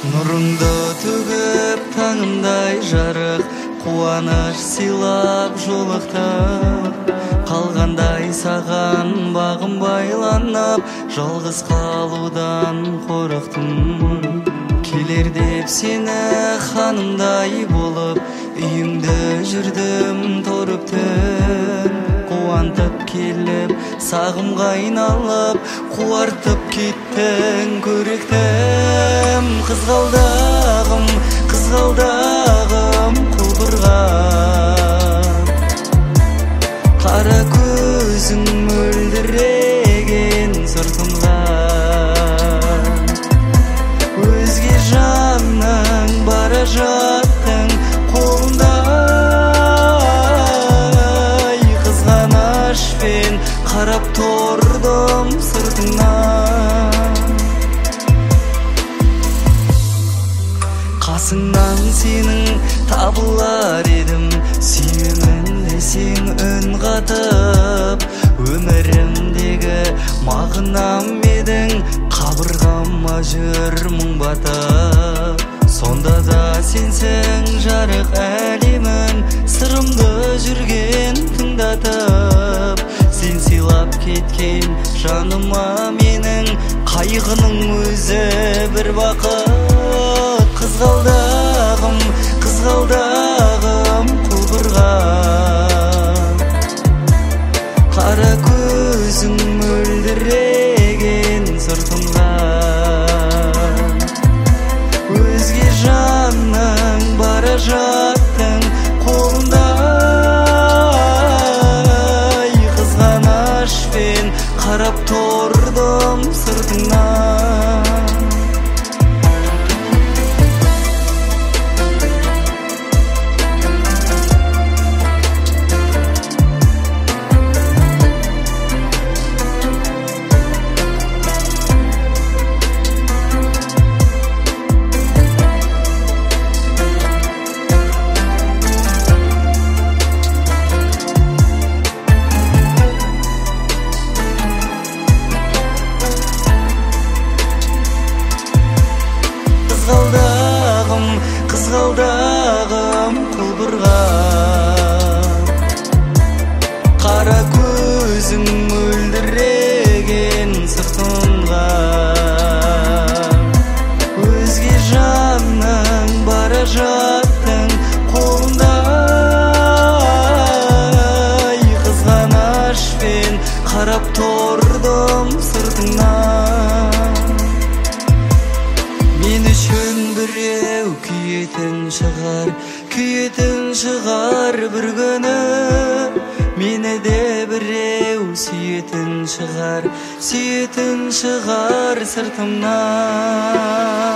Нұрыңды төгіп таңымдай жарық, қуаныш сыйлап жолықтым. Қалғандай саған бағым байланып, жалғыз қалудан қорықтым. Келер деп сені ханымдай болып, үйіңді жүрдім торып түн. Қуантып келіп, сағымға айналып, қуартып кеттің көріктім. Қызғалдағым, қызғалдағым құлпырған, қара көзің мөлдіреген сыртымға. Өзге жанның бара жаттың қолында, қызғанышпен қарап тұрдым сыртыңнан. Қасыңнан сенің табылар едім, сүйемін десең үн қатып. Өмірімдегі мағынам едің, қабырғама жүр мұң батып. Сонда да сенсің жарық әлемін, сырымды жүрген тыңдатып. Сен сыйлап кеткен жаныма менің, қайғының өзі бір бақыт. Қызғалдағым, қызғалдағым құлпырған, қара көзің мөлдіреген сыртымға. Өзге жанның бара жаттың қолында, қызғанышпен қарап тұрдым сыртыңнан. Қызғалдағым, қызғалдағым құлпырған, қара көзің мөлдіреген сыртымға. Өзге жанның бара жаттың қолында, қызғанышпен қарап тұрдым сыртыңнан. Мен үшін біреу күйетін шығар бір күні, мені де біреу сүйетін шығар сыртымнан.